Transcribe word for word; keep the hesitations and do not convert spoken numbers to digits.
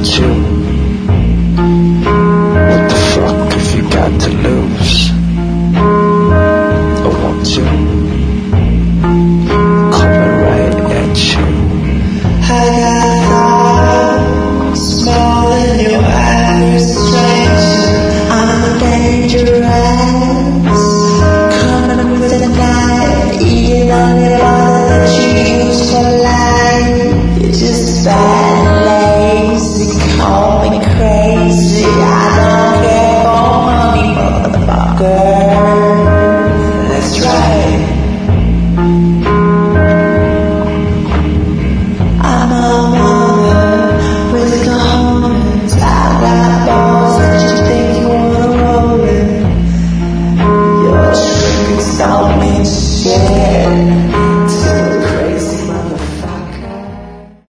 you. What the fuck have you got to lose? I want you coming right at you. I got